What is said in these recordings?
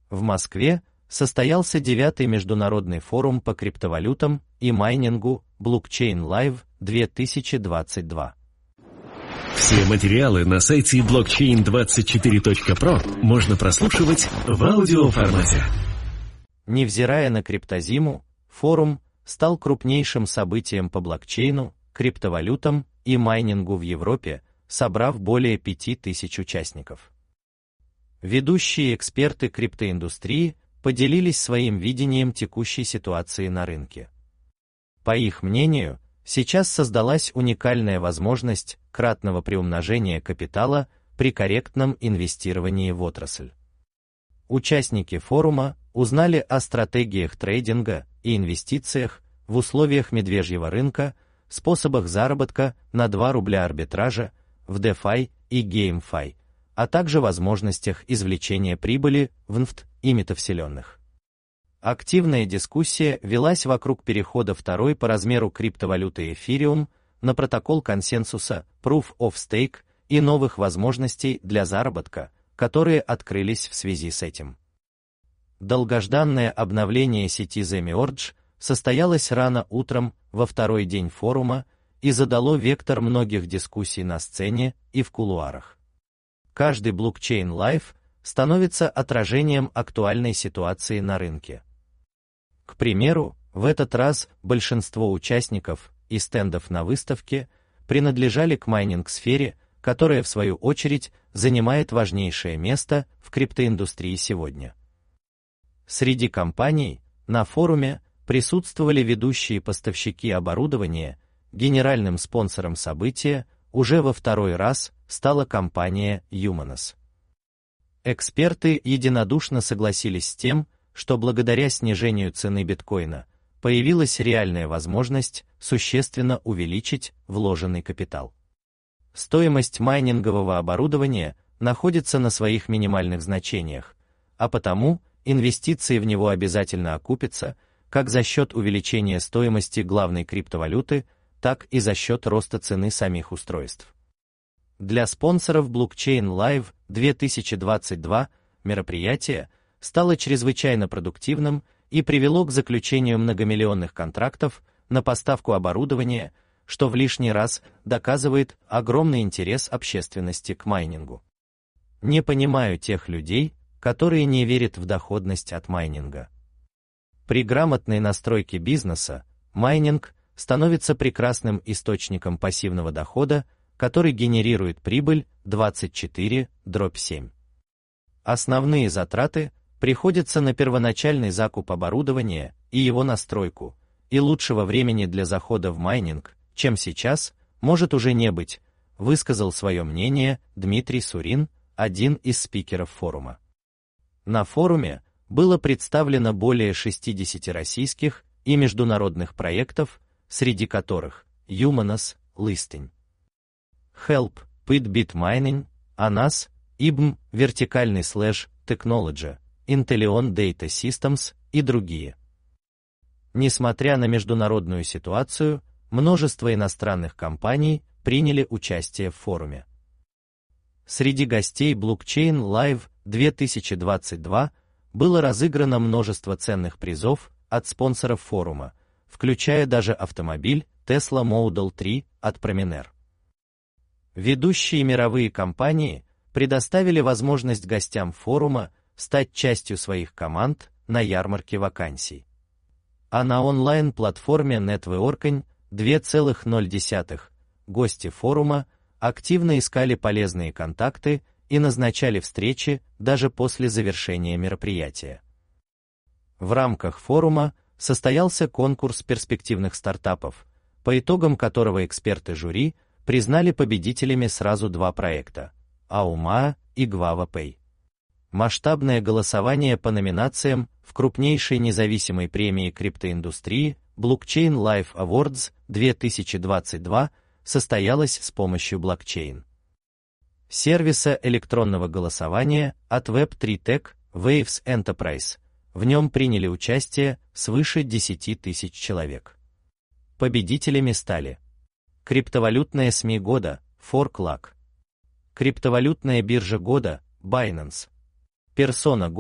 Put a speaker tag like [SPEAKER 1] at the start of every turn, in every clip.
[SPEAKER 1] В Москве состоялся 9-й международный форум по криптовалютам и майнингу Blockchain Live 2022.
[SPEAKER 2] Все материалы на сайте blockchain24.pro можно прослушивать в аудиоформате.
[SPEAKER 1] Невзирая на криптозиму, форум стал крупнейшим событием по блокчейну, криптовалютам и майнингу в Европе, собрав более 5000 участников. Ведущие эксперты криптоиндустрии поделились своим видением текущей ситуации на рынке. По их мнению, сейчас создалась уникальная возможность кратного приумножения капитала при корректном инвестировании в отрасль. Участники форума узнали о стратегиях трейдинга и инвестициях в условиях медвежьего рынка, способах заработка на 2 рубля арбитража в DeFi и GameFi, а также возможностях извлечения прибыли в NFT и метавселенных. Активная дискуссия велась вокруг перехода второй по размеру криптовалюты Ethereum на протокол консенсуса Proof of Stake и новых возможностей для заработка, которые открылись в связи с этим. Долгожданное обновление сети The Merge состоялось рано утром во второй день форума и задало вектор многих дискуссий на сцене и в кулуарах. Каждый Blockchain Live становится отражением актуальной ситуации на рынке. К примеру, в этот раз большинство участников и стендов на выставке принадлежали к майнинг-сфере, которая в свою очередь занимает важнейшее место в криптоиндустрии сегодня. Среди компаний на форуме присутствовали ведущие поставщики оборудования, генеральным спонсором события уже во второй раз стала компания Humanos. Эксперты единодушно согласились с тем, что благодаря снижению цены биткоина появилась реальная возможность существенно увеличить вложенный капитал. Стоимость майнингового оборудования находится на своих минимальных значениях, а потому инвестиции в него обязательно окупятся, как за счет увеличения стоимости главной криптовалюты, так и за счет роста цены самих устройств. Для спонсоров Blockchain Live 2022 мероприятие стало чрезвычайно продуктивным и привело к заключению многомиллионных контрактов на поставку оборудования, что в лишний раз доказывает огромный интерес общественности к майнингу. Не понимаю тех людей, которые не верят в доходность от майнинга. При грамотной настройке бизнеса майнинг становится прекрасным источником пассивного дохода, который генерирует прибыль 24/7. Основные затраты приходятся на первоначальный закуп оборудования и его настройку, и лучшего времени для захода в майнинг, чем сейчас, может уже не быть, высказал свое мнение Дмитрий Сурин, один из спикеров форума. На форуме было представлено более 60 российских и международных проектов, среди которых Humanos, Listing, Help, Pitbit Mining, Anas, IBM, Verticalный Slash, Technology, Intellion Data Systems и другие. Несмотря на международную ситуацию, множество иностранных компаний приняли участие в форуме. Среди гостей Blockchain Live 2022 было разыграно множество ценных призов от спонсоров форума, включая даже автомобиль Tesla Model 3 от Promener. Ведущие мировые компании предоставили возможность гостям форума стать частью своих команд на ярмарке вакансий. А на онлайн-платформе Networking 2.0 гости форума активно искали полезные контакты и назначали встречи даже после завершения мероприятия. В рамках форума состоялся конкурс перспективных стартапов, по итогам которого эксперты жюри признали победителями сразу 2 проекта – Auma и GuavaPay. Масштабное голосование по номинациям в крупнейшей независимой премии криптоиндустрии Blockchain Live Awards 2022 состоялось с помощью блокчейн сервиса электронного голосования от Web3 Tech Waves Enterprise. В нем приняли участие свыше 10 тысяч человек. Победителями стали криптовалютная СМИ года ForkLac, криптовалютная биржа года Binance, персона года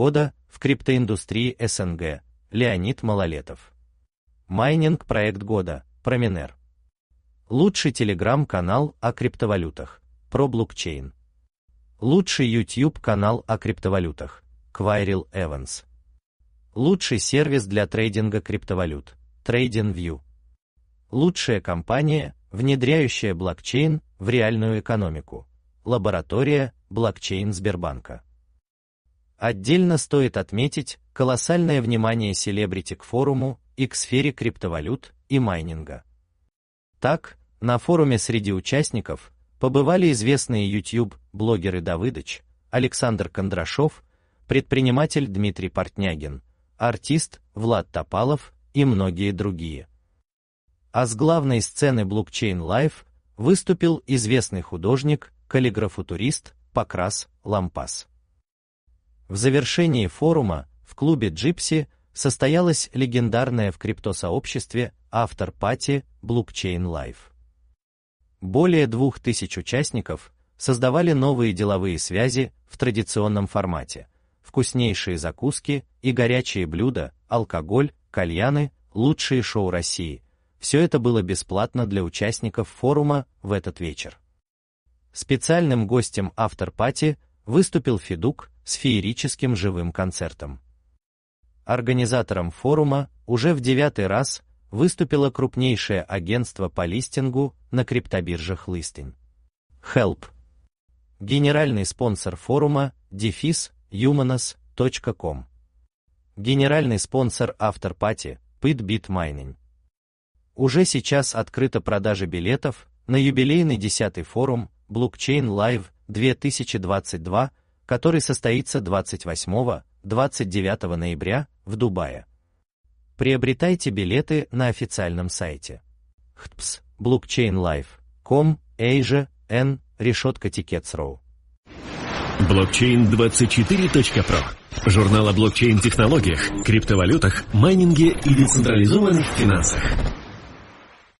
[SPEAKER 1] в криптоиндустрии СНГ Леонид Малолетов. Майнинг проект года Проминер. Лучший телеграм-канал о криптовалютах ProBlockchain. Лучший YouTube-канал о криптовалютах Quairel Evans. Лучший сервис для трейдинга криптовалют TradingView. Лучшая компания, внедряющая блокчейн в реальную экономику Лаборатория блокчейн Сбербанка. Отдельно стоит отметить колоссальное внимание селебрити к форуму и к сфере криптовалют и майнинга. Так, на форуме среди участников побывали известные YouTube-блогеры Давидыч, Александр Кондрашов, предприниматель Дмитрий Портнягин, артист Влад Топалов и многие другие. А с главной сцены Blockchain Live выступил известный художник, каллиграф-футурист Покрас Лампас. В завершении форума в клубе Gypsy состоялась легендарная в криптосообществе автор-пати Blockchain Live. Более 2000 участников создавали новые деловые связи в традиционном формате, вкуснейшие закуски и горячие блюда, алкоголь, кальяны, лучшие шоу России. Все это было бесплатно для участников форума в этот вечер. Специальным гостем автор-пати выступил Федук с феерическим живым концертом. Организатором форума уже в 9-й раз выступило крупнейшее агентство по листингу на криптобиржах Listing Help. Генеральный спонсор форума Humanos.com. Генеральный спонсор автор-пати PitBit Mining. Уже сейчас открыта продажа билетов на юбилейный 10-й форум Blockchain Live 2022, который состоится 28-29 ноября в Дубае. Приобретайте билеты на официальном сайте https://blockchainlive.com Asia N _Tickets.ru.
[SPEAKER 2] Blockchain24.pro. Журнал о блокчейн-технологиях, криптовалютах, майнинге и децентрализованных финансах.